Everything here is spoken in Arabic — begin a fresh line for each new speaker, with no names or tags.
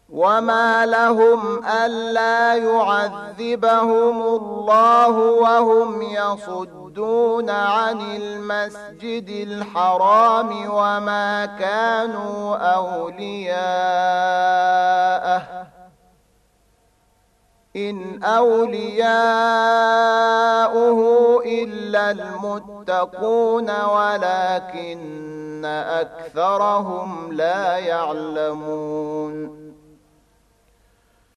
وما لهم ألا يعذبهم الله وهم يصدون عن المسجد الحرام وما كانوا أولياءه إن أولياؤه إلا المتقون ولكن أكثرهم لا يعلمون